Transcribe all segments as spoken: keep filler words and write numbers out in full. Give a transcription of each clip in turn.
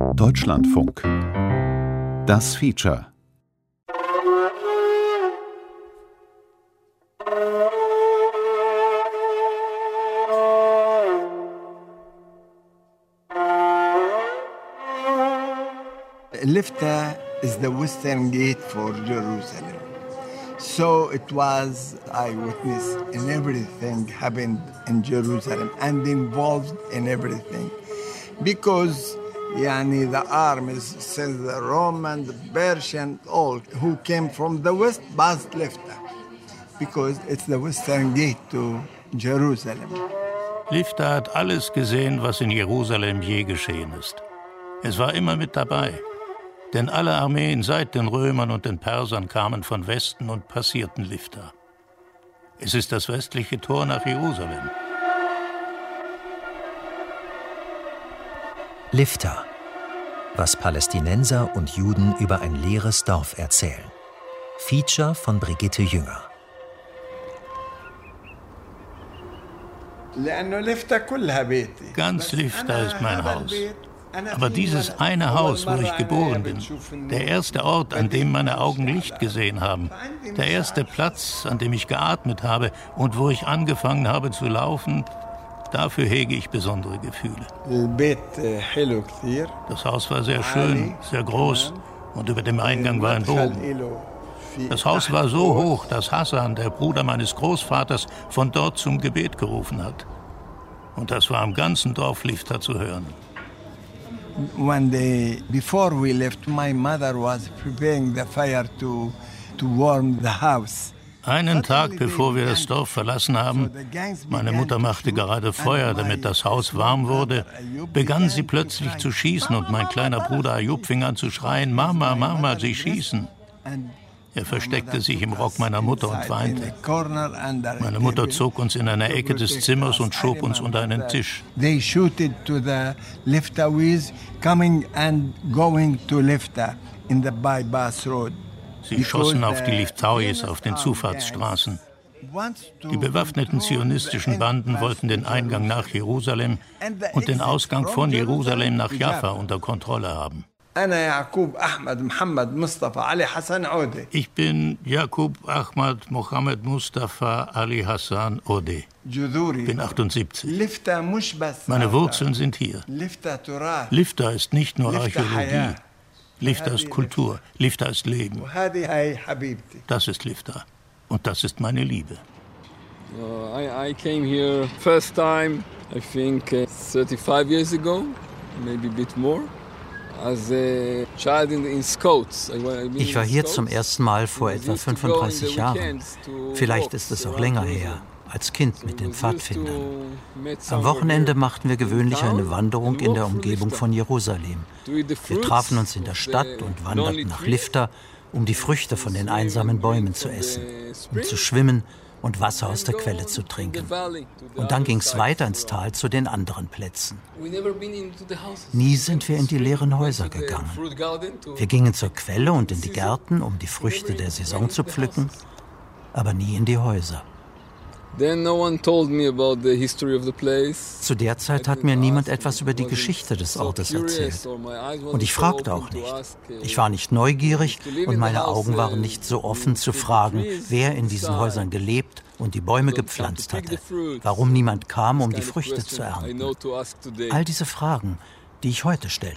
Deutschlandfunk. Das Feature. Lifta is the western gate for Jerusalem. So it was eyewitness in everything happened in Jerusalem and involved in everything. Because yani, the armies, since the Roman, the Persian, all who came from the west passed Lifta. Because it's the western gate to Jerusalem. Lifta hat alles gesehen, was in Jerusalem je geschehen ist. Es war immer mit dabei. Denn alle Armeen seit den Römern und den Persern kamen von Westen und passierten Lifta. Es ist das westliche Tor nach Jerusalem. Lifta. Was Palästinenser und Juden über ein leeres Dorf erzählen. Feature von Brigitte Jünger. Ganz Lifta ist mein Haus. Aber dieses eine Haus, wo ich geboren bin, der erste Ort, an dem meine Augen Licht gesehen haben, der erste Platz, an dem ich geatmet habe und wo ich angefangen habe zu laufen, dafür hege ich besondere Gefühle. Das Haus war sehr schön, sehr groß und über dem Eingang war ein Bogen. Das Haus war so hoch, dass Hassan, der Bruder meines Großvaters, von dort zum Gebet gerufen hat. Und das war am ganzen Dorf Lifta zu hören. One day before we left, my mother was preparing the fire to to warm the house. Einen Tag bevor wir das Dorf verlassen haben, meine Mutter machte gerade Feuer, damit das Haus warm wurde, begann sie plötzlich zu schießen und mein kleiner Bruder Ayub fing an zu schreien, Mama, Mama, sie schießen. Er versteckte sich im Rock meiner Mutter und weinte. Meine Mutter zog uns in eine Ecke des Zimmers und schob uns unter einen Tisch. They shooted to the Liftawiz coming and going to Lifta in the bypass road. Sie schossen auf die Liftawis auf den Zufahrtsstraßen. Die bewaffneten zionistischen Banden wollten den Eingang nach Jerusalem und den Ausgang von Jerusalem nach Jaffa unter Kontrolle haben. Ich bin Jakub Ahmad Mohammed Mustafa Ali Hassan Odeh. Bin achtundsiebzig. Meine Wurzeln sind hier. Lifta ist nicht nur Archäologie. Lifta ist Kultur. Lifta ist Leben. Das ist Lifta. Und das ist meine Liebe. Uh, I, I came here first time, I think uh, thirty-five years ago, maybe a bit more. Ich war hier zum ersten Mal vor etwa fünfunddreißig Jahren. Vielleicht ist es auch länger her, als Kind mit den Pfadfindern. Am Wochenende machten wir gewöhnlich eine Wanderung in der Umgebung von Jerusalem. Wir trafen uns in der Stadt und wanderten nach Lifta, um die Früchte von den einsamen Bäumen zu essen, um zu schwimmen und Wasser aus der Quelle zu trinken. Und dann ging es weiter ins Tal zu den anderen Plätzen. Nie sind wir in die leeren Häuser gegangen. Wir gingen zur Quelle und in die Gärten, um die Früchte der Saison zu pflücken, aber nie in die Häuser. Zu der Zeit hat mir niemand etwas über die Geschichte des Ortes erzählt. Und ich fragte auch nicht. Ich war nicht neugierig und meine Augen waren nicht so offen zu fragen, wer in diesen Häusern gelebt und die Bäume gepflanzt hatte, warum niemand kam, um die Früchte zu ernten. All diese Fragen, die ich heute stelle.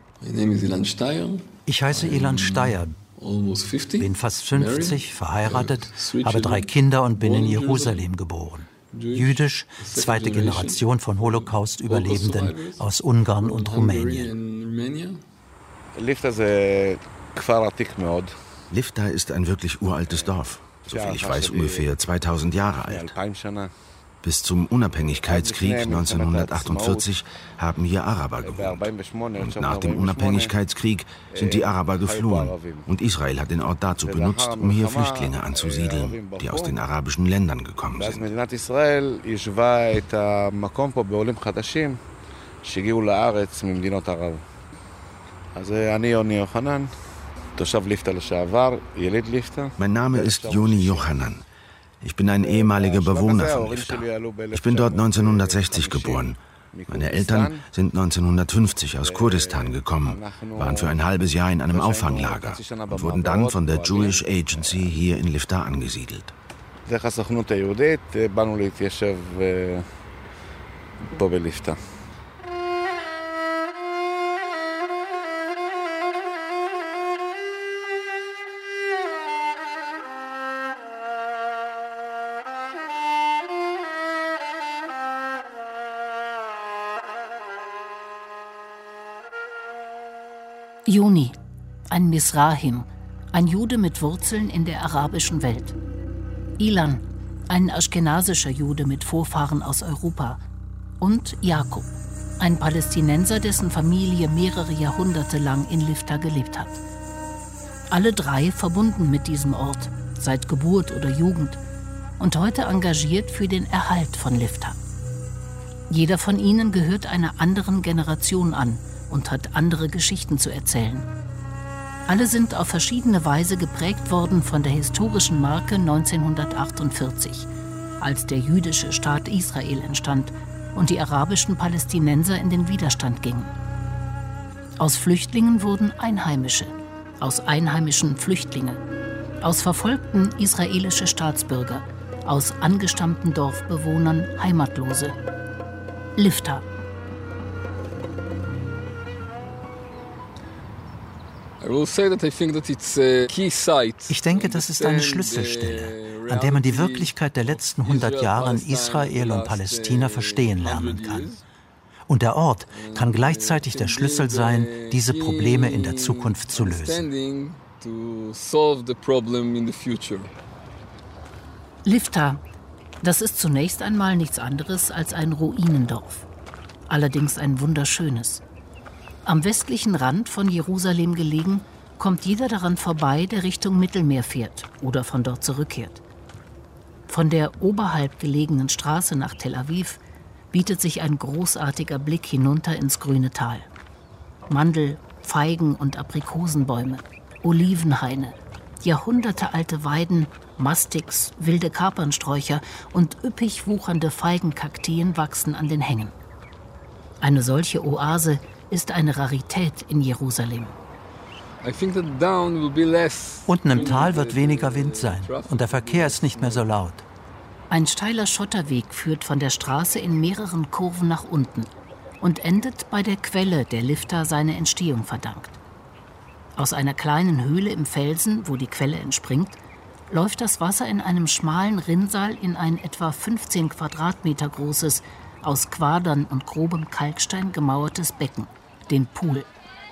Ich heiße Ilan Steyer, bin fast fünfzig, verheiratet, habe drei Kinder und bin in Jerusalem geboren. Jüdisch, zweite Generation von Holocaust-Überlebenden aus Ungarn und Rumänien. Lifta ist ein wirklich uraltes Dorf. Soviel ich weiß, ungefähr zweitausend Jahre alt. Bis zum Unabhängigkeitskrieg neunzehnhundertachtundvierzig haben hier Araber gewohnt. Und nach dem Unabhängigkeitskrieg sind die Araber geflohen. Und Israel hat den Ort dazu benutzt, um hier Flüchtlinge anzusiedeln, die aus den arabischen Ländern gekommen sind. Mein Name ist Yoni Yochanan. Ich bin ein ehemaliger Bewohner von Lifta. Ich bin dort neunzehnhundertsechzig geboren Meine Eltern sind neunzehnhundertfünfzig aus Kurdistan gekommen, waren für ein halbes Jahr in einem Auffanglager und wurden dann von der Jewish Agency hier in Lifta angesiedelt. Yoni, ein Misrahim, ein Jude mit Wurzeln in der arabischen Welt. Ilan, ein aschkenasischer Jude mit Vorfahren aus Europa. Und Jakob, ein Palästinenser, dessen Familie mehrere Jahrhunderte lang in Lifta gelebt hat. Alle drei verbunden mit diesem Ort, seit Geburt oder Jugend, und heute engagiert für den Erhalt von Lifta. Jeder von ihnen gehört einer anderen Generation an und hat andere Geschichten zu erzählen. Alle sind auf verschiedene Weise geprägt worden von der historischen Marke neunzehnhundertachtundvierzig, als der jüdische Staat Israel entstand und die arabischen Palästinenser in den Widerstand gingen. Aus Flüchtlingen wurden Einheimische, aus Einheimischen Flüchtlinge, aus Verfolgten israelische Staatsbürger, aus angestammten Dorfbewohnern Heimatlose. Lifta. Ich denke, das ist eine Schlüsselstelle, an der man die Wirklichkeit der letzten hundert Jahre in Israel und Palästina verstehen lernen kann. Und der Ort kann gleichzeitig der Schlüssel sein, diese Probleme in der Zukunft zu lösen. Lifta, das ist zunächst einmal nichts anderes als ein Ruinendorf. Allerdings ein wunderschönes. Am westlichen Rand von Jerusalem gelegen, kommt jeder daran vorbei, der Richtung Mittelmeer fährt oder von dort zurückkehrt. Von der oberhalb gelegenen Straße nach Tel Aviv bietet sich ein großartiger Blick hinunter ins grüne Tal. Mandel-, Feigen- und Aprikosenbäume, Olivenhaine, jahrhundertealte Weiden, Mastix, wilde Kapernsträucher und üppig wuchernde Feigenkaktien wachsen an den Hängen. Eine solche Oase ist eine Rarität in Jerusalem. Unten im Tal wird weniger Wind sein und der Verkehr ist nicht mehr so laut. Ein steiler Schotterweg führt von der Straße in mehreren Kurven nach unten und endet bei der Quelle, der Lifta seine Entstehung verdankt. Aus einer kleinen Höhle im Felsen, wo die Quelle entspringt, läuft das Wasser in einem schmalen Rinnsal in ein etwa fünfzehn Quadratmeter großes, aus Quadern und grobem Kalkstein gemauertes Becken, den Pool.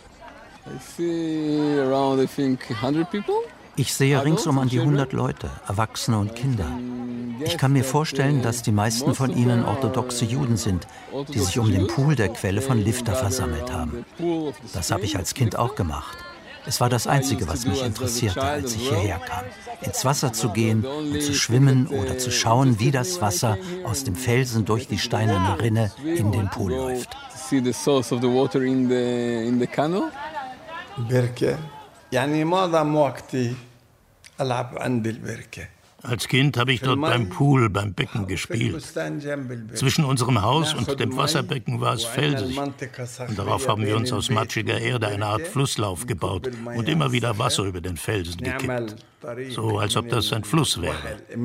Ich sehe ringsum an die hundert Leute, Erwachsene und Kinder. Ich kann mir vorstellen, dass die meisten von ihnen orthodoxe Juden sind, die sich um den Pool der Quelle von Lifta versammelt haben. Das habe ich als Kind auch gemacht. Es war das Einzige, was mich interessierte, als ich hierher kam. Ins Wasser zu gehen und zu schwimmen oder zu schauen, wie das Wasser aus dem Felsen durch die steinerne Rinne in den Pool läuft. Als Kind habe ich dort beim Pool, beim Becken gespielt. Zwischen unserem Haus und dem Wasserbecken war es felsig. Und darauf haben wir uns aus matschiger Erde eine Art Flusslauf gebaut und immer wieder Wasser über den Felsen gekippt. So, als ob das ein Fluss wäre.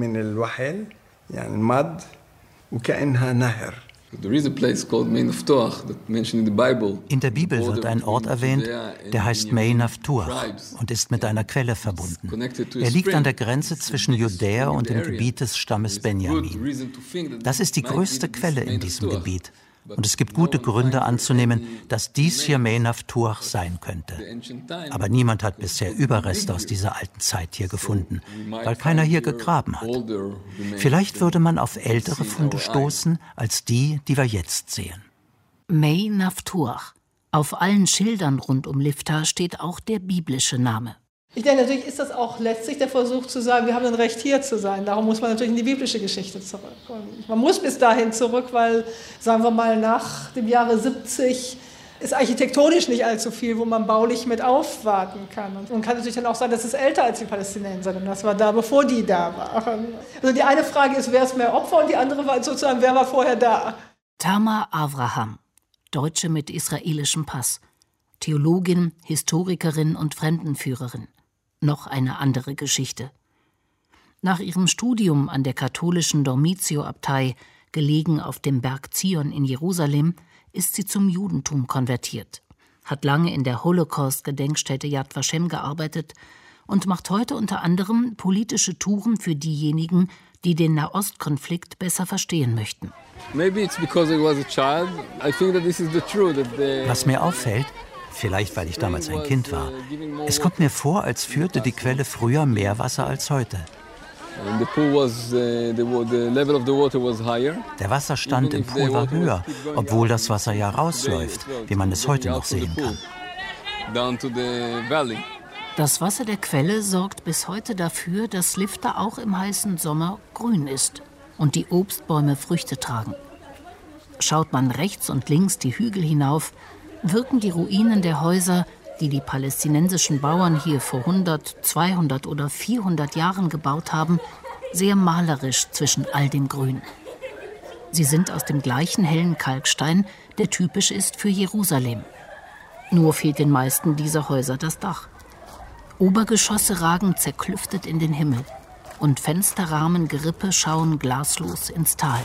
In der Bibel wird ein Ort erwähnt, der heißt Mei Naftuach und ist mit einer Quelle verbunden. Er liegt an der Grenze zwischen Judäa und dem Gebiet des Stammes Benjamin. Das ist die größte Quelle in diesem Gebiet. Und es gibt gute Gründe anzunehmen, dass dies hier Mei Naftuach sein könnte. Aber niemand hat bisher Überreste aus dieser alten Zeit hier gefunden, weil keiner hier gegraben hat. Vielleicht würde man auf ältere Funde stoßen, als die, die wir jetzt sehen. Mei Naftuach. Auf allen Schildern rund um Lifta steht auch der biblische Name. Ich denke, natürlich ist das auch letztlich der Versuch zu sagen, wir haben ein Recht, hier zu sein. Darum muss man natürlich in die biblische Geschichte zurück. Und man muss bis dahin zurück, weil, sagen wir mal, nach dem Jahre siebzig ist architektonisch nicht allzu viel, wo man baulich mit aufwarten kann. Und man kann natürlich dann auch sagen, das ist älter als die Palästinenser, denn das war da, bevor die da waren. Also die eine Frage ist, wer ist mehr Opfer, und die andere war sozusagen, wer war vorher da? Tamar Avraham, Deutsche mit israelischem Pass, Theologin, Historikerin und Fremdenführerin. Noch eine andere Geschichte. Nach ihrem Studium an der katholischen Dormitio-Abtei, gelegen auf dem Berg Zion in Jerusalem, ist sie zum Judentum konvertiert, hat lange in der Holocaust-Gedenkstätte Yad Vashem gearbeitet und macht heute unter anderem politische Touren für diejenigen, die den Nahostkonflikt besser verstehen möchten. Was mir auffällt, vielleicht weil ich damals ein Kind war, es kommt mir vor, als führte die Quelle früher mehr Wasser als heute. Der Wasserstand im Pool war höher, obwohl das Wasser ja rausläuft, wie man es heute noch sehen kann. Das Wasser der Quelle sorgt bis heute dafür, dass Lifta auch im heißen Sommer grün ist und die Obstbäume Früchte tragen. Schaut man rechts und links die Hügel hinauf, wirken die Ruinen der Häuser, die die palästinensischen Bauern hier vor hundert, zweihundert oder vierhundert Jahren gebaut haben, sehr malerisch zwischen all dem Grün. Sie sind aus dem gleichen hellen Kalkstein, der typisch ist für Jerusalem. Nur fehlt den meisten dieser Häuser das Dach. Obergeschosse ragen zerklüftet in den Himmel und Fensterrahmengerippe schauen glaslos ins Tal.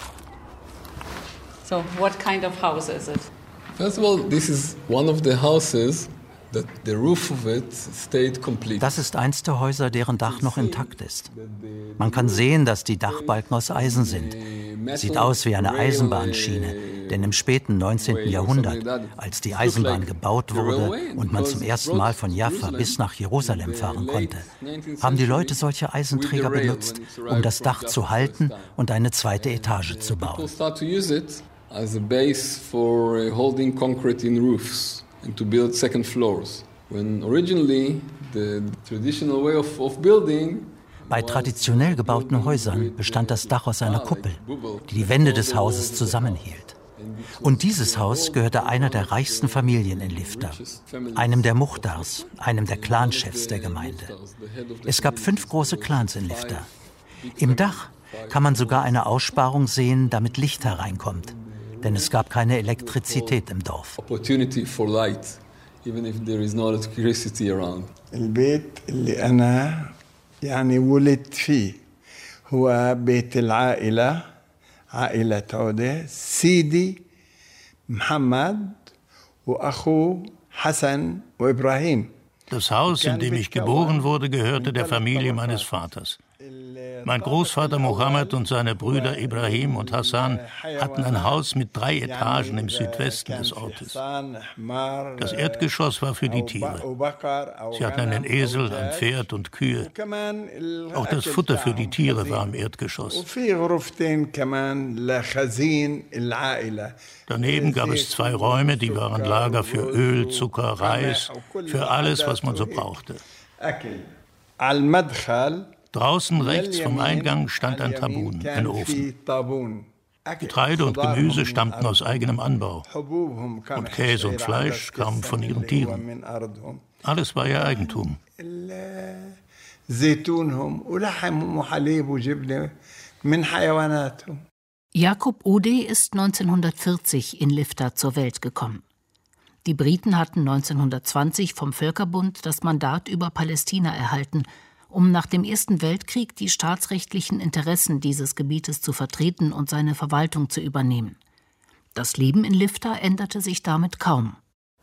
So, what kind of house is it? First of all, this is one of the houses that the roof of it stayed complete. Das ist eins der Häuser, deren Dach noch intakt ist. Man kann sehen, dass die Dachbalken aus Eisen sind. Sieht aus wie eine Eisenbahnschiene, denn im späten neunzehnten Jahrhundert, als die Eisenbahn gebaut wurde und man zum ersten Mal von Jaffa bis nach Jerusalem fahren konnte, haben die Leute solche Eisenträger benutzt, um das Dach zu halten und eine zweite Etage zu bauen. As a base for uh, holding concrete in roofs and to build second floors. When originally the traditional way of, of building. Bei traditionell gebauten Häusern bestand das Dach aus einer Kuppel, die die Wände des Hauses zusammenhielt. Und dieses Haus gehörte einer der reichsten Familien in Lifta, einem der Muchtars, einem der Clanchefs der Gemeinde. Es gab fünf große Clans in Lifta. Im Dach kann man sogar eine Aussparung sehen, damit Licht hereinkommt. Denn es gab keine Elektrizität im Dorf. البيت اللي أنا يعني ولدت فيه هو بيت العائلة عائلة عودة سيدي محمد وأخوه حسن وإبراهيم. Das Haus, in dem ich geboren wurde, gehörte der Familie meines Vaters. Mein Großvater Mohammed und seine Brüder Ibrahim und Hassan hatten ein Haus mit drei Etagen im Südwesten des Ortes. Das Erdgeschoss war für die Tiere. Sie hatten einen Esel, ein Pferd und Kühe. Auch das Futter für die Tiere war im Erdgeschoss. Daneben gab es zwei Räume, die waren Lager für Öl, Zucker, Reis, für alles, was man so brauchte. Draußen rechts vom Eingang stand ein Tabun, ein Ofen. Getreide und Gemüse stammten aus eigenem Anbau. Und Käse und Fleisch kamen von ihren Tieren. Alles war ihr Eigentum. Jakob Ode ist neunzehnhundertvierzig in Lifta zur Welt gekommen. Die Briten hatten neunzehnhundertzwanzig vom Völkerbund das Mandat über Palästina erhalten, um nach dem Ersten Weltkrieg die staatsrechtlichen Interessen dieses Gebietes zu vertreten und seine Verwaltung zu übernehmen. Das Leben in Lifta änderte sich damit kaum.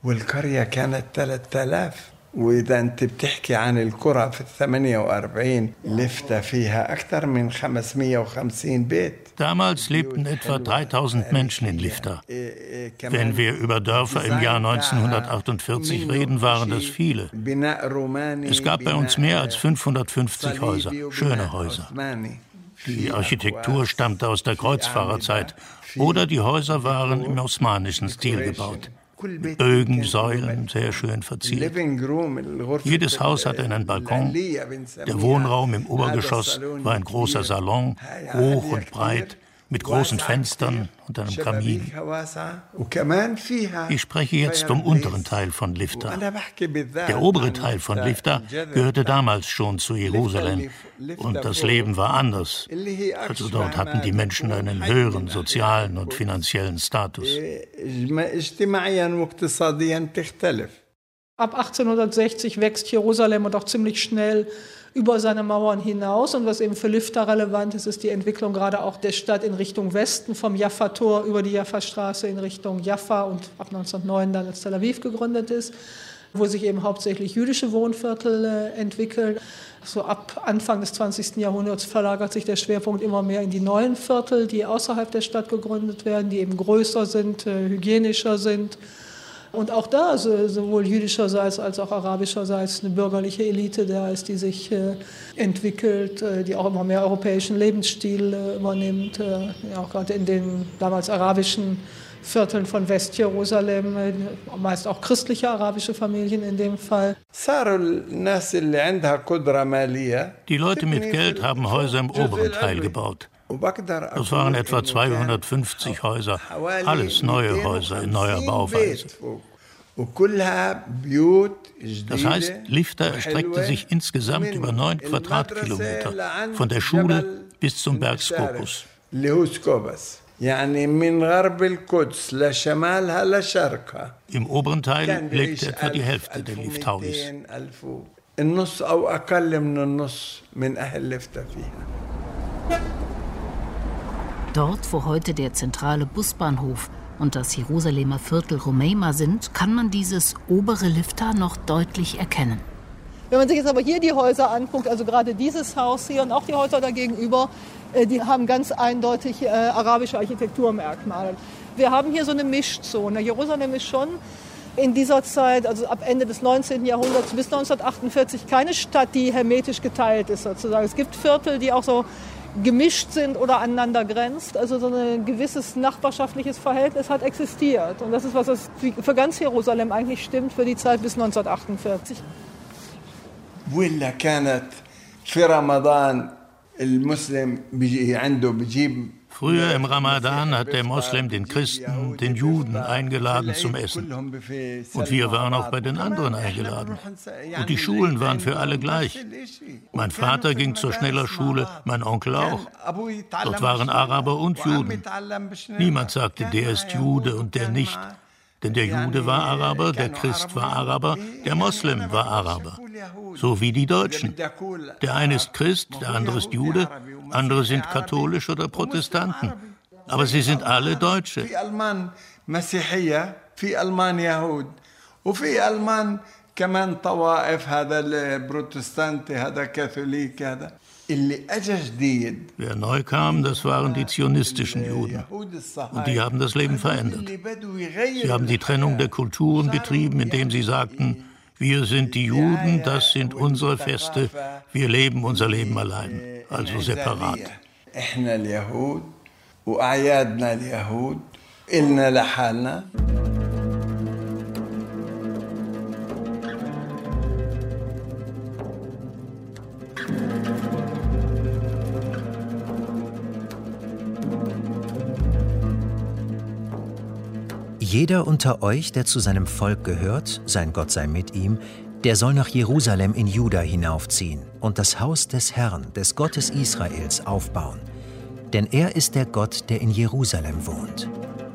وإذا أنت بتحكي عن القرى في الثمانية وأربعين لفتة فيها أكثر من خمسمائة وخمسين بيت. Damals lebten etwa dreitausend Menschen in Lifta. Wenn wir über Dörfer im Jahr neunzehnhundertachtundvierzig reden, waren das viele. Es gab bei uns mehr als fünfhundertfünfzig Häuser, schöne Häuser. Die Architektur stammte aus der Kreuzfahrerzeit oder die Häuser waren im osmanischen Stil gebaut. Mit Bögen, Säulen, sehr schön verziert. Jedes Haus hatte einen Balkon. Der Wohnraum im Obergeschoss war ein großer Salon, hoch und breit, mit großen Fenstern und einem Kamin. Ich spreche jetzt vom unteren Teil von Lifta. Der obere Teil von Lifta gehörte damals schon zu Jerusalem und das Leben war anders. Also dort hatten die Menschen einen höheren sozialen und finanziellen Status. Ab achtzehnhundertsechzig wächst Jerusalem und auch ziemlich schnell über seine Mauern hinaus. Und was eben für Lifta relevant ist, ist die Entwicklung gerade auch der Stadt in Richtung Westen, vom Jaffa-Tor über die Jaffa-Straße in Richtung Jaffa und ab neunzehnhundertneun dann als Tel Aviv gegründet ist, wo sich eben hauptsächlich jüdische Wohnviertel äh, entwickeln. So ab Anfang des zwanzigsten Jahrhunderts verlagert sich der Schwerpunkt immer mehr in die neuen Viertel, die außerhalb der Stadt gegründet werden, die eben größer sind, äh, hygienischer sind. Und auch da, also sowohl jüdischerseits als auch arabischerseits, eine bürgerliche Elite da ist, die sich äh, entwickelt, äh, die auch immer mehr europäischen Lebensstil äh, übernimmt. Äh, ja, auch gerade in den damals arabischen Vierteln von Westjerusalem, äh, meist auch christliche arabische Familien in dem Fall. Die Leute mit Geld haben Häuser im oberen Teil gebaut. Das waren etwa zweihundertfünfzig Häuser, alles neue Häuser in neuer Bauweise. Das heißt, Lifta erstreckte sich insgesamt über neun Quadratkilometer, von der Schule bis zum Berg Skopus. Im oberen Teil lebte etwa die Hälfte der Liftauis. Dort, wo heute der zentrale Busbahnhof und das Jerusalemer Viertel Rumeima sind, kann man dieses obere Lifta noch deutlich erkennen. Wenn man sich jetzt aber hier die Häuser anguckt, also gerade dieses Haus hier und auch die Häuser dagegenüber, die haben ganz eindeutig äh, arabische Architekturmerkmale. Wir haben hier so eine Mischzone. Jerusalem ist schon in dieser Zeit, also ab Ende des neunzehnten Jahrhunderts bis neunzehnhundertachtundvierzig, keine Stadt, die hermetisch geteilt ist sozusagen. Es gibt Viertel, die auch so gemischt sind oder aneinander grenzt. Also so ein gewisses nachbarschaftliches Verhältnis hat existiert. Und das ist, was das für ganz Jerusalem eigentlich stimmt für die Zeit bis neunzehnhundertachtundvierzig. Früher im Ramadan hat der Moslem den Christen, den Juden eingeladen zum Essen. Und wir waren auch bei den anderen eingeladen. Und die Schulen waren für alle gleich. Mein Vater ging zur Schnellerschule, mein Onkel auch. Dort waren Araber und Juden. Niemand sagte, der ist Jude und der nicht. Denn der Jude war Araber, der Christ war Araber, der Moslem war Araber. So wie die Deutschen. Der eine ist Christ, der andere ist Jude, andere sind katholisch oder Protestanten. Aber sie sind alle Deutsche. Wer neu kam, das waren die zionistischen Juden. Und die haben das Leben verändert. Sie haben die Trennung der Kulturen betrieben, indem sie sagten, wir sind die Juden, das sind unsere Feste, wir leben unser Leben allein, also separat. Jeder unter euch, der zu seinem Volk gehört, sein Gott sei mit ihm, der soll nach Jerusalem in Juda hinaufziehen und das Haus des Herrn, des Gottes Israels, aufbauen. Denn er ist der Gott, der in Jerusalem wohnt.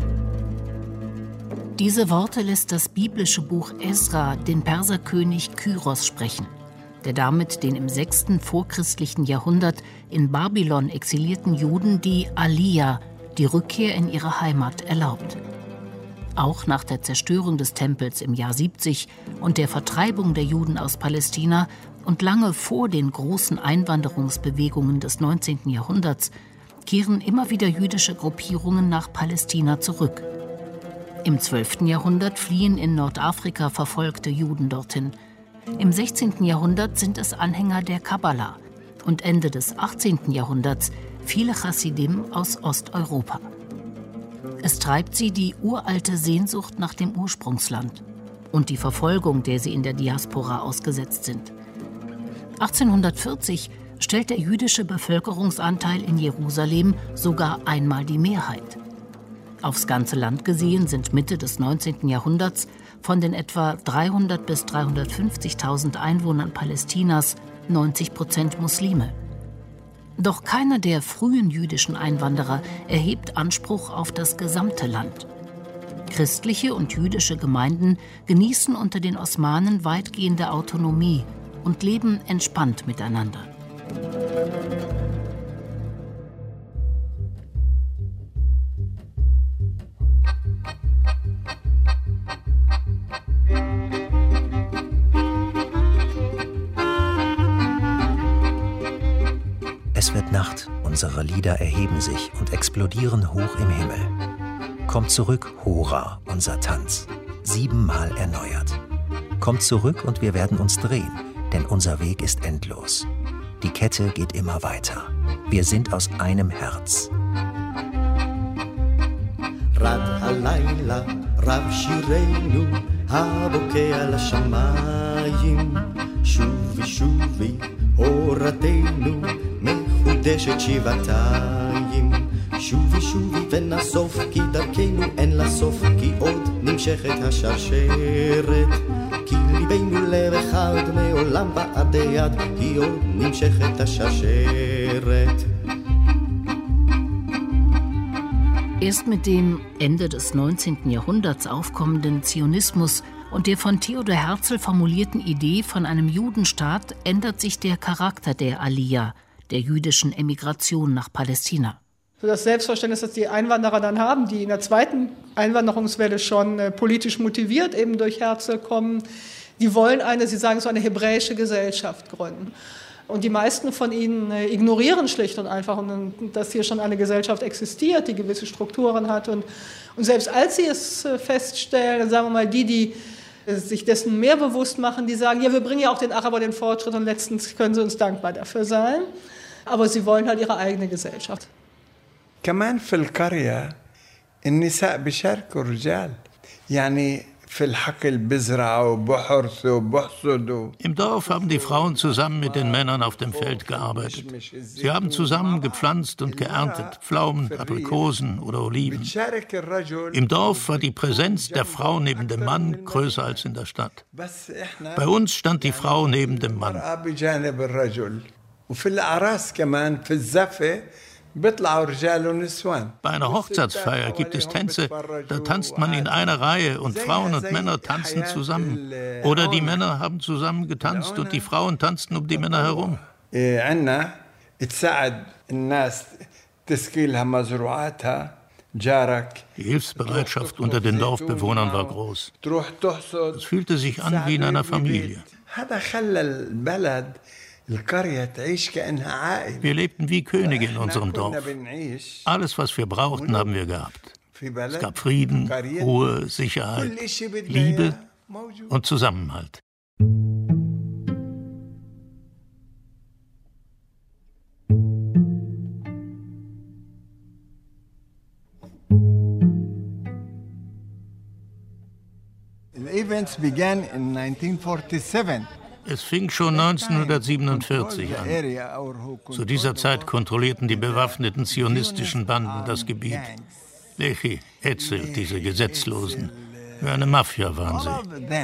Diese Worte lässt das biblische Buch Esra den Perserkönig Kyros sprechen, der damit den im sechsten vorchristlichen Jahrhundert in Babylon exilierten Juden die Aliyah, die Rückkehr in ihre Heimat, erlaubt. Auch nach der Zerstörung des Tempels im Jahr siebzig und der Vertreibung der Juden aus Palästina und lange vor den großen Einwanderungsbewegungen des neunzehnten Jahrhunderts kehren immer wieder jüdische Gruppierungen nach Palästina zurück. Im zwölften Jahrhundert fliehen in Nordafrika verfolgte Juden dorthin. Im sechzehnten Jahrhundert sind es Anhänger der Kabbala und Ende des achtzehnten Jahrhunderts viele Chassidim aus Osteuropa. Es treibt sie die uralte Sehnsucht nach dem Ursprungsland und die Verfolgung, der sie in der Diaspora ausgesetzt sind. achtzehnhundertvierzig stellt der jüdische Bevölkerungsanteil in Jerusalem sogar einmal die Mehrheit. Aufs ganze Land gesehen sind Mitte des neunzehnten Jahrhunderts von den etwa dreihundert bis dreihundertfünfzigtausend Einwohnern Palästinas neunzig Prozent Muslime. Doch keiner der frühen jüdischen Einwanderer erhebt Anspruch auf das gesamte Land. Christliche und jüdische Gemeinden genießen unter den Osmanen weitgehende Autonomie und leben entspannt miteinander. Es wird Nacht, unsere Lieder erheben sich und explodieren hoch im Himmel. Kommt zurück, Hora, unser Tanz, siebenmal erneuert. Kommt zurück und wir werden uns drehen, denn unser Weg ist endlos. Die Kette geht immer weiter. Wir sind aus einem Herz. Rad halayla, Rav Shirenu, habokeh al hashamayim, shuvi shuvi, oratenu, mechudeshet shivatayim, shuvi shuvi venasof ki darkenu en lasof ki od nimshechet hashasheret, ki libeinu lev echad meolam ba'ad yad ki od nimshechet hashasheret. Erst mit dem Ende des neunzehnten Jahrhunderts aufkommenden Zionismus und der von Theodor Herzl formulierten Idee von einem Judenstaat ändert sich der Charakter der Aliyah, der jüdischen Emigration nach Palästina. So das Selbstverständnis, das die Einwanderer dann haben, die in der zweiten Einwanderungswelle schon äh, politisch motiviert eben durch Herzl kommen, die wollen eine, sie sagen so eine hebräische Gesellschaft gründen. Und die meisten von ihnen äh, ignorieren schlicht und einfach, und, dass hier schon eine Gesellschaft existiert, die gewisse Strukturen hat. Und, und selbst als sie es äh, feststellen, dann sagen wir mal, die, die äh, sich dessen mehr bewusst machen, die sagen, ja, wir bringen ja auch den Araber den Fortschritt und letztens können sie uns dankbar dafür sein. Aber sie wollen halt ihre eigene Gesellschaft. كمان في القرية النساء بيشاركوا الرجال يعني في الحقل بزرعوا وبحرثوا وبحصدوا. Im Dorf haben die Frauen zusammen mit den Männern auf dem Feld gearbeitet. Sie haben zusammen gepflanzt und geerntet, Pflaumen, Aprikosen oder Oliven. Im Dorf war die Präsenz der Frau neben dem Mann größer als in der Stadt. Bei uns stand die Frau neben dem Mann. وفي الأعراس كمان في الزفة Bei einer Hochzeitsfeier gibt es Tänze, da tanzt man in einer Reihe und Frauen und Männer tanzen zusammen. Oder die Männer haben zusammen getanzt und die Frauen tanzten um die Männer herum. Die Hilfsbereitschaft unter den Dorfbewohnern war groß. Es fühlte sich an wie in einer Familie. Wir lebten wie Könige in unserem Dorf. Alles, was wir brauchten, haben wir gehabt. Es gab Frieden, Ruhe, Sicherheit, Liebe und Zusammenhalt. The events began in nineteen forty-seven. Es fing schon neunzehnhundertsiebenundvierzig an. Zu dieser Zeit kontrollierten die bewaffneten zionistischen Banden das Gebiet. Lechi, Etzel, diese Gesetzlosen. Wie eine Mafia waren sie.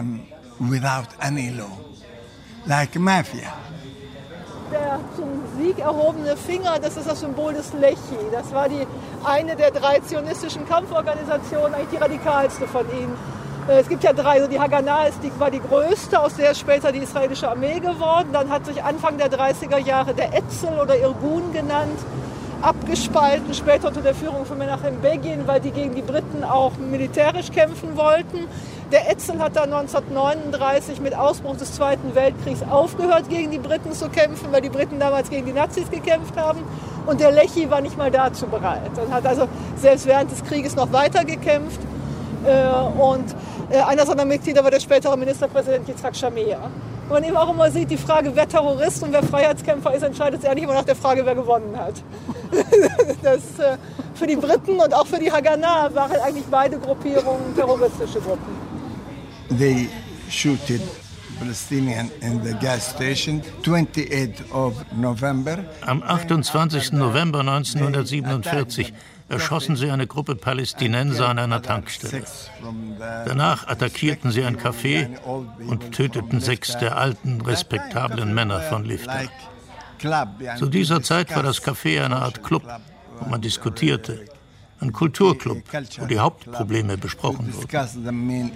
Der zum Sieg erhobene Finger, das ist das Symbol des Lechi. Das war die, eine der drei zionistischen Kampforganisationen, eigentlich die radikalste von ihnen. Es gibt ja drei, also die Haganah ist, die war die größte, aus der ist später die israelische Armee geworden. Dann hat sich Anfang der dreißiger Jahre der Etzel oder Irgun genannt, abgespalten, später unter der Führung von Menachem Begin, weil die gegen die Briten auch militärisch kämpfen wollten. Der Etzel hat dann neunzehnhundertneununddreißig mit Ausbruch des Zweiten Weltkriegs aufgehört, gegen die Briten zu kämpfen, weil die Briten damals gegen die Nazis gekämpft haben. Und der Lechi war nicht mal dazu bereit und hat also selbst während des Krieges noch weiter gekämpft. Und einer seiner Mitglieder war der spätere Ministerpräsident Yitzhak Shamir. Und man eben auch immer sieht, die Frage, wer Terrorist und wer Freiheitskämpfer ist, entscheidet sich eigentlich immer nach der Frage, wer gewonnen hat. Das, für die Briten und auch für die Haganah waren eigentlich beide Gruppierungen terroristische Gruppen. They shooted Am achtundzwanzigsten November neunzehnhundertsiebenundvierzig erschossen sie eine Gruppe Palästinenser an einer Tankstelle. Danach attackierten sie ein Café und töteten sechs der alten, respektablen Männer von Lifta. Zu dieser Zeit war das Café eine Art Club, wo man diskutierte. Ein Kulturclub, wo die Hauptprobleme besprochen wurden.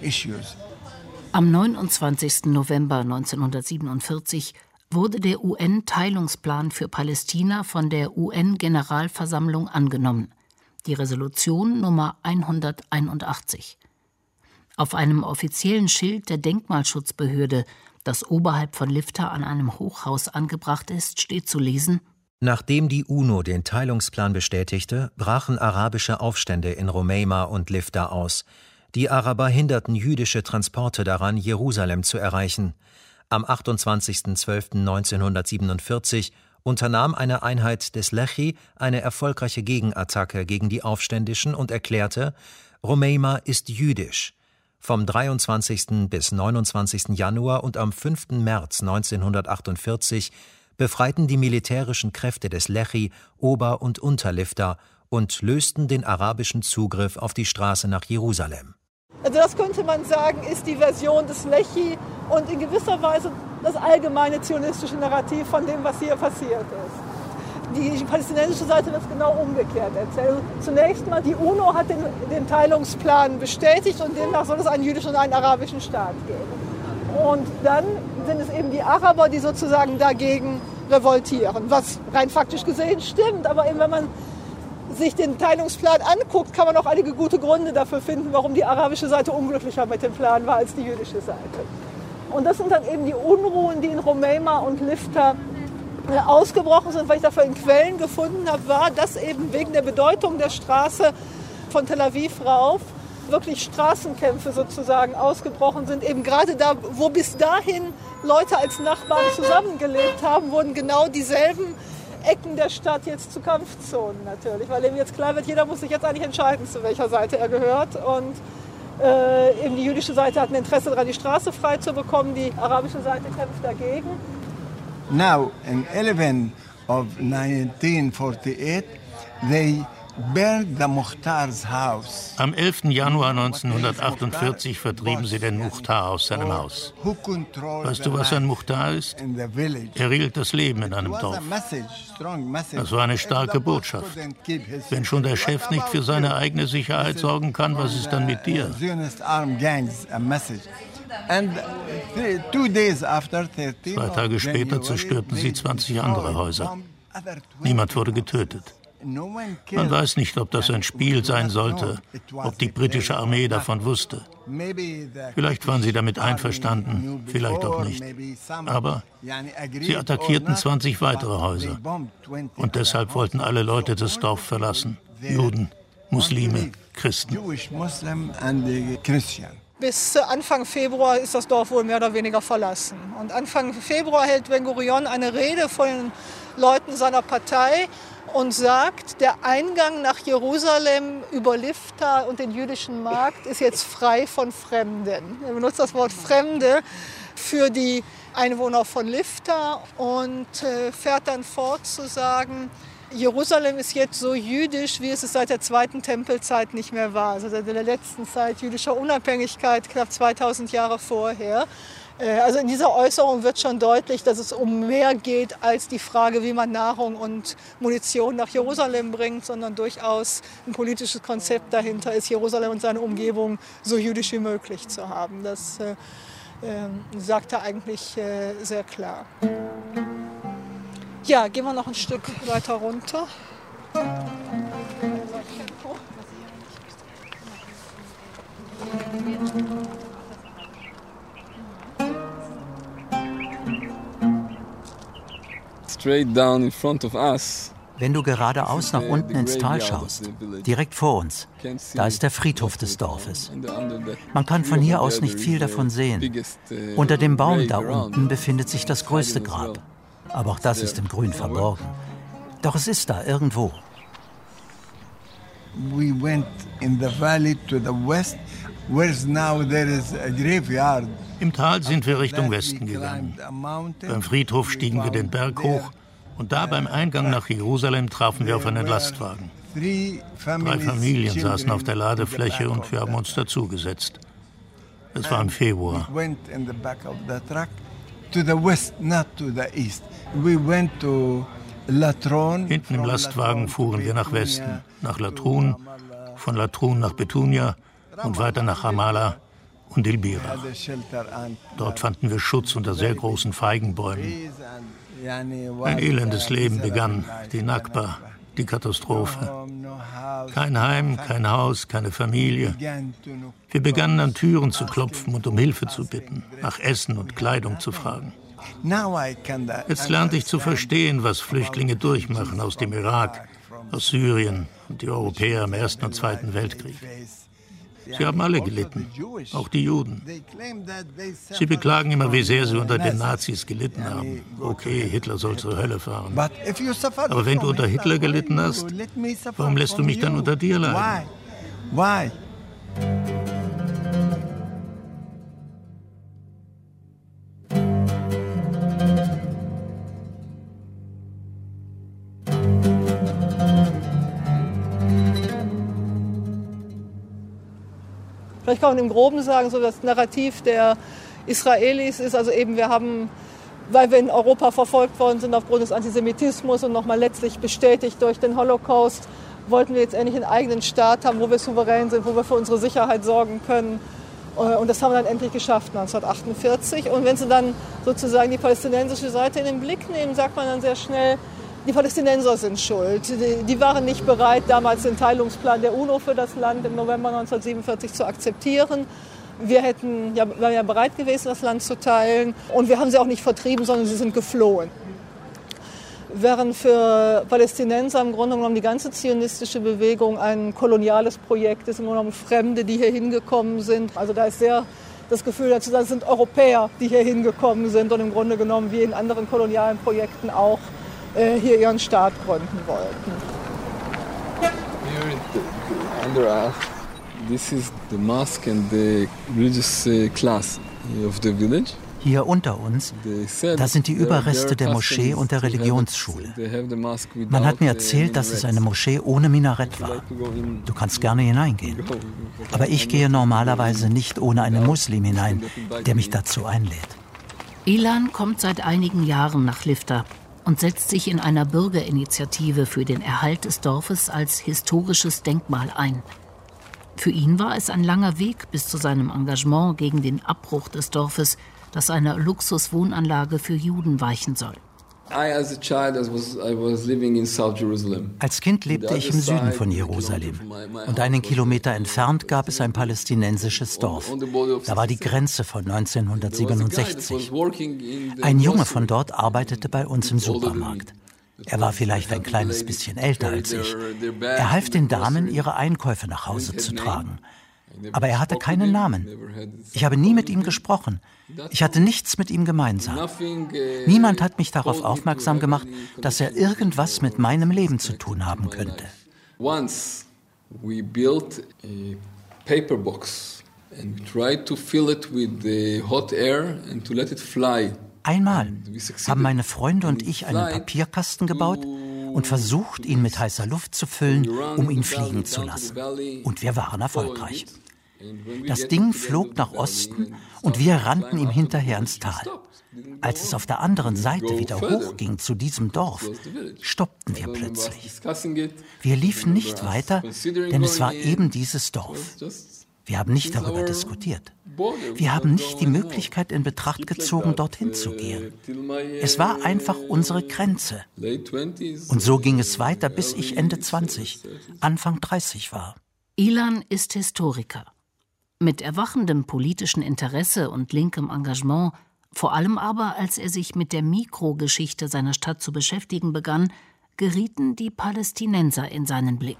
Am neunundzwanzigsten November neunzehnhundertsiebenundvierzig wurde der U N-Teilungsplan für Palästina von der U N-Generalversammlung angenommen. Die Resolution Nummer hunderteinundachtzig. Auf einem offiziellen Schild der Denkmalschutzbehörde, das oberhalb von Lifta an einem Hochhaus angebracht ist, steht zu lesen: Nachdem die UNO den Teilungsplan bestätigte, brachen arabische Aufstände in Rumeima und Lifta aus. Die Araber hinderten jüdische Transporte daran, Jerusalem zu erreichen. Am achtundzwanzigsten zwölften neunzehnhundertsiebenundvierzig unternahm eine Einheit des Lechi eine erfolgreiche Gegenattacke gegen die Aufständischen und erklärte, Rumeima ist jüdisch. Vom dreiundzwanzigsten bis neunundzwanzigsten Januar und am fünften März neunzehnhundertachtundvierzig befreiten die militärischen Kräfte des Lechi Ober- und Unterlifta und lösten den arabischen Zugriff auf die Straße nach Jerusalem. Also das könnte man sagen, ist die Version des Lechi und in gewisser Weise das allgemeine zionistische Narrativ von dem, was hier passiert ist. Die palästinensische Seite wird es genau umgekehrt erzählt. Zunächst mal, die UNO hat den, den Teilungsplan bestätigt und demnach soll es einen jüdischen und einen arabischen Staat geben. Und dann sind es eben die Araber, die sozusagen dagegen revoltieren, was rein faktisch gesehen stimmt, aber eben wenn man sich den Teilungsplan anguckt, kann man auch einige gute Gründe dafür finden, warum die arabische Seite unglücklicher mit dem Plan war als die jüdische Seite. Und das sind dann eben die Unruhen, die in Rumeima und Lifta ausgebrochen sind. Was ich dafür in Quellen gefunden habe, war, dass eben wegen der Bedeutung der Straße von Tel Aviv rauf wirklich Straßenkämpfe sozusagen ausgebrochen sind. Eben gerade da, wo bis dahin Leute als Nachbarn zusammengelebt haben, wurden genau dieselben Ecken der Stadt jetzt zu Kampfzonen natürlich, weil eben jetzt klar wird, jeder muss sich jetzt eigentlich entscheiden, zu welcher Seite er gehört. Und äh, eben die jüdische Seite hat ein Interesse daran, die Straße frei zu bekommen, die arabische Seite kämpft dagegen. Now, in eleven of nineteen forty-eight, they burned the Mukhtar's house. Am elften Januar neunzehnhundertachtundvierzig vertrieben sie den Mukhtar aus seinem Haus. Weißt du, was ein Mukhtar ist? Er regelt das Leben in einem Dorf. Das war eine starke Botschaft. Wenn schon der Chef nicht für seine eigene Sicherheit sorgen kann, was ist dann mit dir? Zwei Tage später zerstörten sie zwanzig andere Häuser. Niemand wurde getötet. Man weiß nicht, ob das ein Spiel sein sollte, ob die britische Armee davon wusste. Vielleicht waren sie damit einverstanden, vielleicht auch nicht. Aber sie attackierten zwanzig weitere Häuser. Und deshalb wollten alle Leute das Dorf verlassen. Juden, Muslime, Christen. Bis Anfang Februar ist das Dorf wohl mehr oder weniger verlassen. Und Anfang Februar hält Ben-Gurion eine Rede vor den Leuten seiner Partei und sagt, der Eingang nach Jerusalem über Lifta und den jüdischen Markt ist jetzt frei von Fremden. Er benutzt das Wort Fremde für die Einwohner von Lifta und äh, fährt dann fort zu sagen, Jerusalem ist jetzt so jüdisch, wie es es seit der zweiten Tempelzeit nicht mehr war. Also seit der letzten Zeit jüdischer Unabhängigkeit, knapp zweitausend Jahre vorher. Also in dieser Äußerung wird schon deutlich, dass es um mehr geht als die Frage, wie man Nahrung und Munition nach Jerusalem bringt, sondern durchaus ein politisches Konzept dahinter ist, Jerusalem und seine Umgebung so jüdisch wie möglich zu haben. Das äh, äh, sagt er eigentlich äh, sehr klar. Ja, gehen wir noch ein Stück weiter runter. Straight down in front of us. Wenn du geradeaus nach unten ins Tal schaust, direkt vor uns, da ist der Friedhof des Dorfes. Man kann von hier aus nicht viel davon sehen. Unter dem Baum da unten befindet sich das größte Grab. Aber auch das ist im Grün verborgen. Doch es ist da irgendwo. We went in the valley to the west Im Tal sind wir Richtung Westen gegangen. Beim Friedhof stiegen wir den Berg hoch und da beim Eingang nach Jerusalem trafen wir auf einen Lastwagen. Drei Familien saßen auf der Ladefläche und wir haben uns dazugesetzt. Es war im Februar. Hinten im Lastwagen fuhren wir nach Westen, nach Latrun, von Latrun nach Betunia und weiter nach Ramallah und Ilbirach. Dort fanden wir Schutz unter sehr großen Feigenbäumen. Ein elendes Leben begann, die Nakba, die Katastrophe. Kein Heim, kein Haus, keine Familie. Wir begannen an Türen zu klopfen und um Hilfe zu bitten, nach Essen und Kleidung zu fragen. Jetzt lernte ich zu verstehen, was Flüchtlinge durchmachen aus dem Irak, aus Syrien und die Europäer im Ersten und Zweiten Weltkrieg. Sie haben alle gelitten, auch die Juden. Sie beklagen immer, wie sehr sie unter den Nazis gelitten haben. Okay, Hitler soll zur Hölle fahren. Aber wenn du unter Hitler gelitten hast, warum lässt du mich dann unter dir leiden? Why? Vielleicht kann man im Groben sagen, so das Narrativ der Israelis ist also eben, wir haben, weil wir in Europa verfolgt worden sind aufgrund des Antisemitismus und nochmal letztlich bestätigt durch den Holocaust, wollten wir jetzt endlich einen eigenen Staat haben, wo wir souverän sind, wo wir für unsere Sicherheit sorgen können. Und das haben wir dann endlich geschafft, neunzehnhundertachtundvierzig. Und wenn Sie dann sozusagen die palästinensische Seite in den Blick nehmen, sagt man dann sehr schnell, die Palästinenser sind schuld. Die, die waren nicht bereit, damals den Teilungsplan der UNO für das Land im November neunzehnhundertsiebenundvierzig zu akzeptieren. Wir hätten, ja, waren ja bereit gewesen, das Land zu teilen. Und wir haben sie auch nicht vertrieben, sondern sie sind geflohen. Während für Palästinenser im Grunde genommen die ganze zionistische Bewegung ein koloniales Projekt ist, im Grunde genommen Fremde, die hier hingekommen sind. Also da ist sehr das Gefühl dazu, das sind Europäer, die hier hingekommen sind und im Grunde genommen wie in anderen kolonialen Projekten auch hier ihren Staat gründen wollten. Here under us, this is the mosque and the religious class of the village. Hier unter uns, das sind die Überreste der Moschee und der Religionsschule. Man hat mir erzählt, dass es eine Moschee ohne Minarett war. Du kannst gerne hineingehen. Aber ich gehe normalerweise nicht ohne einen Muslim hinein, der mich dazu einlädt. Ilan kommt seit einigen Jahren nach Lifta und setzt sich in einer Bürgerinitiative für den Erhalt des Dorfes als historisches Denkmal ein. Für ihn war es ein langer Weg bis zu seinem Engagement gegen den Abbruch des Dorfes, das einer Luxuswohnanlage für Juden weichen soll. Als Kind lebte ich im Süden von Jerusalem und einen Kilometer entfernt gab es ein palästinensisches Dorf. Da war die Grenze von neunzehnhundertsiebenundsechzig. Ein Junge von dort arbeitete bei uns im Supermarkt. Er war vielleicht ein kleines bisschen älter als ich. Er half den Damen, ihre Einkäufe nach Hause zu tragen. Aber er hatte keinen Namen. Ich habe nie mit ihm gesprochen. Ich hatte nichts mit ihm gemeinsam. Niemand hat mich darauf aufmerksam gemacht, dass er irgendwas mit meinem Leben zu tun haben könnte. Once we built a paper box and we tried to fill it with the hot air and to let it fly. Einmal haben meine Freunde und ich einen Papierkasten gebaut und versucht, ihn mit heißer Luft zu füllen, um ihn fliegen zu lassen. Und wir waren erfolgreich. Das Ding flog nach Osten und wir rannten ihm hinterher ins Tal. Als es auf der anderen Seite wieder hochging zu diesem Dorf, stoppten wir plötzlich. Wir liefen nicht weiter, denn es war eben dieses Dorf. Wir haben nicht darüber diskutiert. Wir haben nicht die Möglichkeit in Betracht gezogen, dorthin zu gehen. Es war einfach unsere Grenze. Und so ging es weiter, bis ich Ende zwanzig, Anfang dreißig war. Ilan ist Historiker. Mit erwachendem politischen Interesse und linkem Engagement, vor allem aber, als er sich mit der Mikrogeschichte seiner Stadt zu beschäftigen begann, gerieten die Palästinenser in seinen Blick.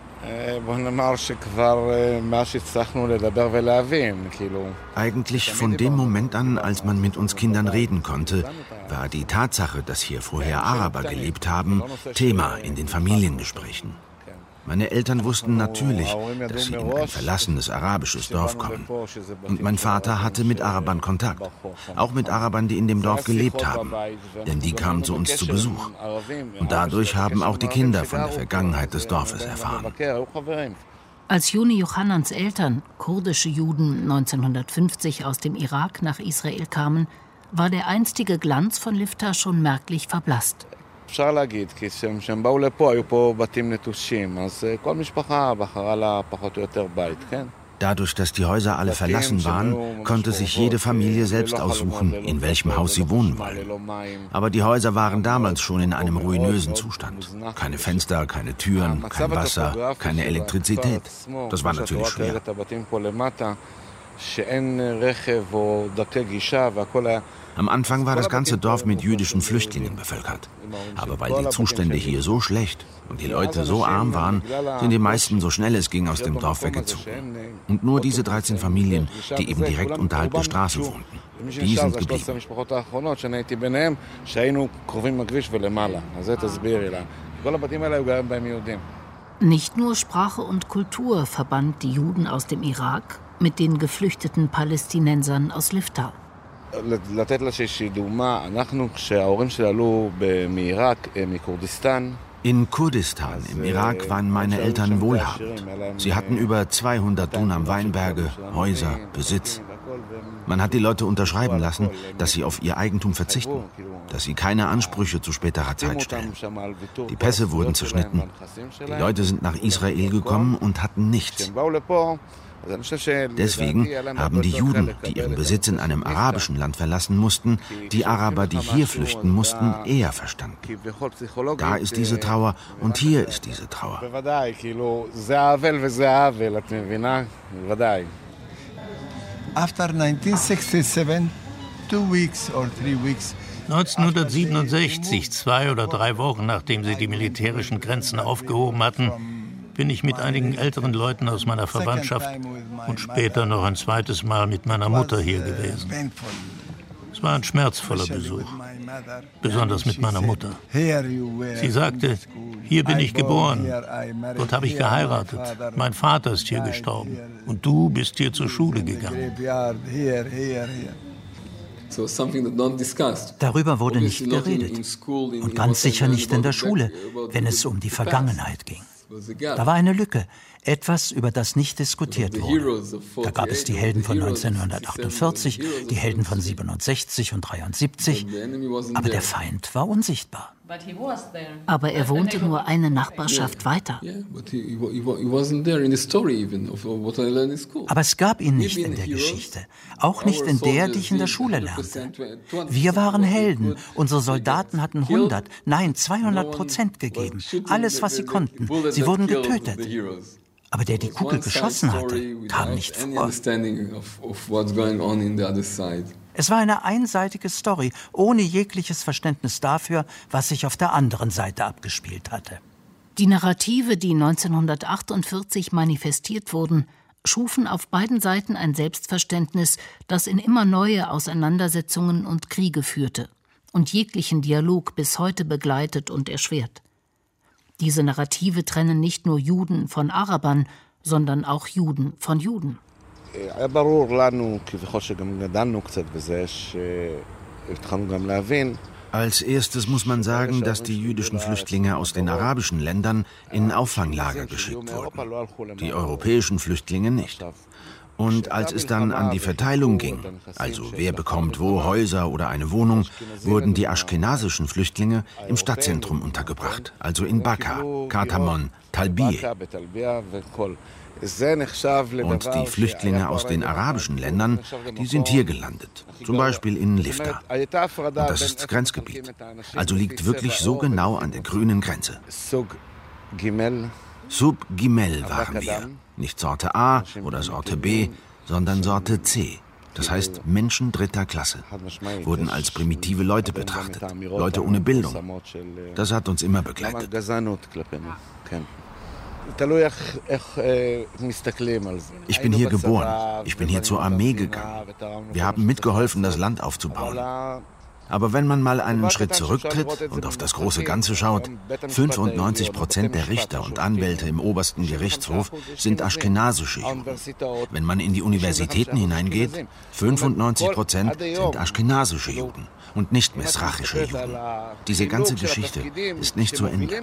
Eigentlich von dem Moment an, als man mit uns Kindern reden konnte, war die Tatsache, dass hier vorher Araber gelebt haben, Thema in den Familiengesprächen. Meine Eltern wussten natürlich, dass sie in ein verlassenes arabisches Dorf kommen. Und mein Vater hatte mit Arabern Kontakt. Auch mit Arabern, die in dem Dorf gelebt haben. Denn die kamen zu uns zu Besuch. Und dadurch haben auch die Kinder von der Vergangenheit des Dorfes erfahren. Als Yoni Johannans Eltern, kurdische Juden, neunzehnhundertfünfzig aus dem Irak nach Israel kamen, war der einstige Glanz von Lifta schon merklich verblasst. אפשר להגיד, כי כשהם באו לפה, היו פה בתים נטושים, אז כל משפחה בחרה לה פחות או יותר בית, כן? Dadurch, dass die Häuser alle verlassen waren, konnte sich jede Familie selbst aussuchen, in welchem Haus sie wohnen wollen. Aber die Häuser waren damals schon in einem ruinösen Zustand. Keine Fenster, keine Türen, kein Wasser, keine Elektrizität. Das war natürlich schwer. Am Anfang war das ganze Dorf mit jüdischen Flüchtlingen bevölkert. Aber weil die Zustände hier so schlecht und die Leute so arm waren, sind die meisten so schnell es ging aus dem Dorf weggezogen. Und nur diese dreizehn Familien, die eben direkt unterhalb der Straße wohnten, die sind geblieben. Nicht nur Sprache und Kultur verband die Juden aus dem Irak mit den geflüchteten Palästinensern aus Lifta. לתת לה איזושהי דוגמה, אנחנו כשההורים שלי עלו מעיראק, מכורדיסטן. In Kurdistan im Irak waren meine Eltern wohlhabend. Sie hatten über zweihundert Dunam Weinberge, Häuser, Besitz. Man hat die Leute unterschreiben lassen, dass sie auf ihr Eigentum verzichten, dass sie keine Ansprüche zu späterer Zeit stellen. Die Pässe wurden zerschnitten. Die Leute sind nach Israel gekommen und hatten nichts. Deswegen haben die Juden, die ihren Besitz in einem arabischen Land verlassen mussten, die Araber, die hier flüchten mussten, eher verstanden. Da ist diese Trauer und hier ist diese Trauer. After neunzehnhundertsiebenundsechzig, two weeks or three weeks, neunzehnhundertsiebenundsechzig, zwei oder drei Wochen nachdem sie die militärischen Grenzen aufgehoben hatten, bin ich mit einigen älteren Leuten aus meiner Verwandtschaft und später noch ein zweites Mal mit meiner Mutter hier gewesen. Es war ein schmerzvoller Besuch, besonders mit meiner Mutter. Sie sagte, hier bin ich geboren, dort habe ich geheiratet, mein Vater ist hier gestorben und du bist hier zur Schule gegangen. Darüber wurde nicht geredet und ganz sicher nicht in der Schule, wenn es um die Vergangenheit ging. Da war eine Lücke, etwas, über das nicht diskutiert wurde. Da gab es die Helden von neunzehnhundertachtundvierzig, die Helden von siebenundsechzig und dreiundsiebzig, aber der Feind war unsichtbar. Aber er wohnte nur eine Nachbarschaft weiter. Aber es gab ihn nicht in der Geschichte, auch nicht in der, die ich in der Schule lernte. Wir waren Helden, unsere Soldaten hatten hundert, nein zweihundert Prozent gegeben, alles, was sie konnten. Sie wurden getötet. Aber der die Kugel geschossen hatte, kam nicht vor. Es war eine einseitige Story, ohne jegliches Verständnis dafür, was sich auf der anderen Seite abgespielt hatte. Die Narrative, die neunzehnhundertachtundvierzig manifestiert wurden, schufen auf beiden Seiten ein Selbstverständnis, das in immer neue Auseinandersetzungen und Kriege führte und jeglichen Dialog bis heute begleitet und erschwert. Diese Narrative trennen nicht nur Juden von Arabern, sondern auch Juden von Juden. היה ברור לנו, כביכול שגם גדלנו קצת בזה, שהתחלנו גם להבין. Als erstes muss man sagen, dass die jüdischen Flüchtlinge aus den arabischen Ländern in Auffanglager geschickt wurden. Die europäischen Flüchtlinge nicht. Und als es dann an die Verteilung ging, also wer bekommt wo Häuser oder eine Wohnung, wurden die aschkenasischen Flüchtlinge im Stadtzentrum untergebracht, also in Bakka, Katamon, Talbieh. Und die Flüchtlinge aus den arabischen Ländern, die sind hier gelandet, zum Beispiel in Lifta. Und das ist Grenzgebiet, also liegt wirklich so genau an der grünen Grenze. Sub Gimel waren wir, nicht Sorte A oder Sorte B, sondern Sorte C. Das heißt Menschen dritter Klasse, wurden als primitive Leute betrachtet, Leute ohne Bildung. Das hat uns immer begleitet. Ich bin hier geboren, ich bin hier zur Armee gegangen. Wir haben mitgeholfen, das Land aufzubauen. Aber wenn man mal einen Schritt zurücktritt und auf das große Ganze schaut, fünfundneunzig Prozent der Richter und Anwälte im obersten Gerichtshof sind aschkenasische Juden. Wenn man in die Universitäten hineingeht, fünfundneunzig Prozent sind aschkenasische Juden und nicht misrachische Juden. Diese ganze Geschichte ist nicht zu Ende.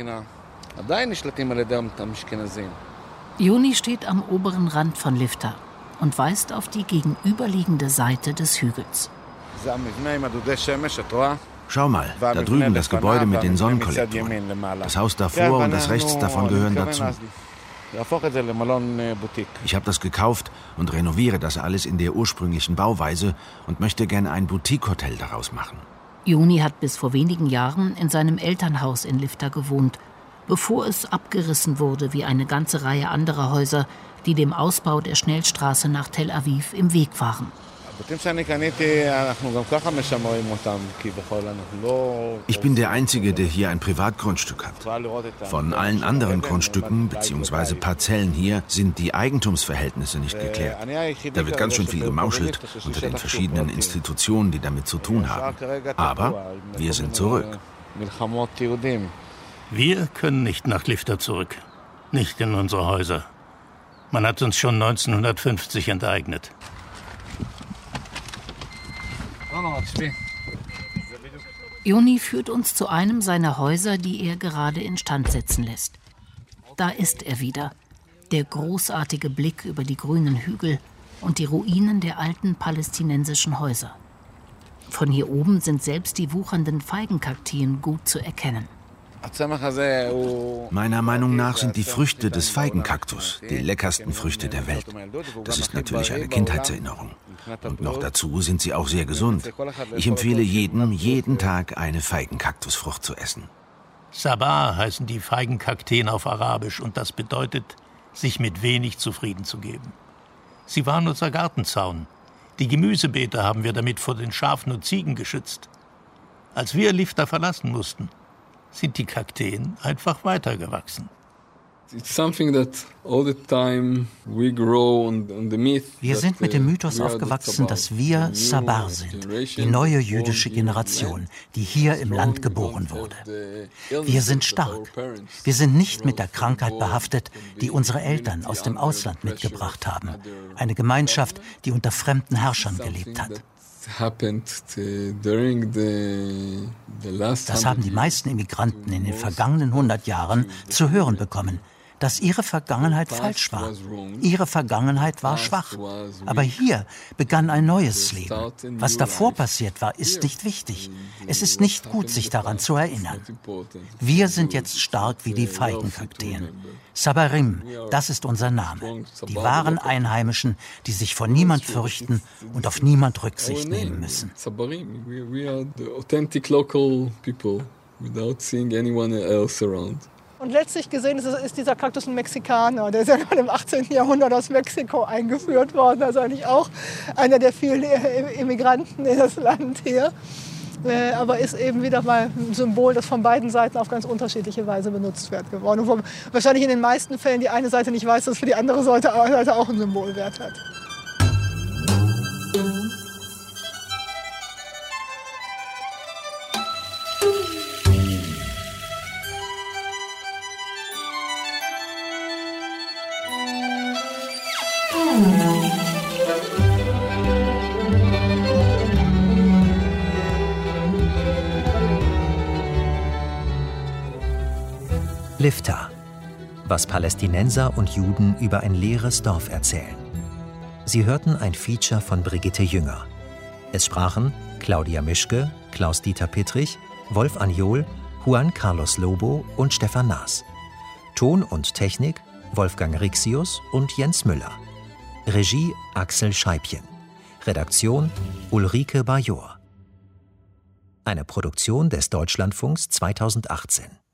Yoni steht am oberen Rand von Lifta und weist auf die gegenüberliegende Seite des Hügels. Schau mal, da drüben das Gebäude mit den Sonnenkollektoren. Das Haus davor und das rechts davon gehören dazu. Ich habe das gekauft und renoviere das alles in der ursprünglichen Bauweise und möchte gerne ein Boutique-Hotel daraus machen. Yoni hat bis vor wenigen Jahren in seinem Elternhaus in Lifta gewohnt, bevor es abgerissen wurde wie eine ganze Reihe anderer Häuser, die dem Ausbau der Schnellstraße nach Tel Aviv im Weg waren. Ich bin der Einzige, der hier ein Privatgrundstück hat. Von allen anderen Grundstücken bzw. Parzellen hier sind die Eigentumsverhältnisse nicht geklärt. Da wird ganz schön viel gemauschelt unter den verschiedenen Institutionen, die damit zu tun haben. Aber wir sind zurück. Wir können nicht nach Lifta zurück. Nicht in unsere Häuser. Man hat uns schon neunzehnhundertfünfzig enteignet. Yoni führt uns zu einem seiner Häuser, die er gerade instand setzen lässt. Da ist er wieder, der großartige Blick über die grünen Hügel und die Ruinen der alten palästinensischen Häuser. Von hier oben sind selbst die wuchernden Feigenkaktien gut zu erkennen. Meiner Meinung nach sind die Früchte des Feigenkaktus die leckersten Früchte der Welt. Das ist natürlich eine Kindheitserinnerung. Und noch dazu sind sie auch sehr gesund. Ich empfehle jedem, jeden Tag eine Feigenkaktusfrucht zu essen. Sabah heißen die Feigenkakteen auf Arabisch und das bedeutet, sich mit wenig zufrieden zu geben. Sie waren unser Gartenzaun. Die Gemüsebeete haben wir damit vor den Schafen und Ziegen geschützt. Als wir Lifta verlassen mussten, sind die Kakteen einfach weitergewachsen. Wir sind mit dem Mythos aufgewachsen, dass wir Sabar sind, die neue jüdische Generation, die hier im Land geboren wurde. Wir sind stark. Wir sind nicht mit der Krankheit behaftet, die unsere Eltern aus dem Ausland mitgebracht haben. Eine Gemeinschaft, die unter fremden Herrschern gelebt hat. Das haben die meisten Immigranten in den vergangenen hundert Jahren zu hören bekommen, dass ihre Vergangenheit falsch war. Ihre Vergangenheit war schwach. Aber hier begann ein neues Leben. Was davor passiert war, ist nicht wichtig. Es ist nicht gut, sich daran zu erinnern. Wir sind jetzt stark wie die Feigenkakteen. Sabarim, das ist unser Name. Die wahren Einheimischen, die sich vor niemand fürchten und auf niemand Rücksicht nehmen müssen. Sabarim, we are the authentic local people without seeing anyone else around. Und letztlich gesehen ist, ist dieser Kaktus ein Mexikaner. Der ist ja im achtzehnten Jahrhundert aus Mexiko eingeführt worden. Also eigentlich auch einer der vielen Immigranten in das Land hier. Aber ist eben wieder mal ein Symbol, das von beiden Seiten auf ganz unterschiedliche Weise benutzt wird geworden. Und wo wahrscheinlich in den meisten Fällen die eine Seite nicht weiß, dass es für die andere Seite auch einen Symbolwert hat. Lifta, was Palästinenser und Juden über ein leeres Dorf erzählen. Sie hörten ein Feature von Brigitte Jünger. Es sprachen Claudia Mischke, Klaus-Dieter Pittrich, Wolf Anjol, Juan Carlos Lobo und Stefan Naas. Ton und Technik Wolfgang Rixius und Jens Müller. Regie Axel Scheibchen. Redaktion Ulrike Bajor. Eine Produktion des Deutschlandfunks zweitausendachtzehn.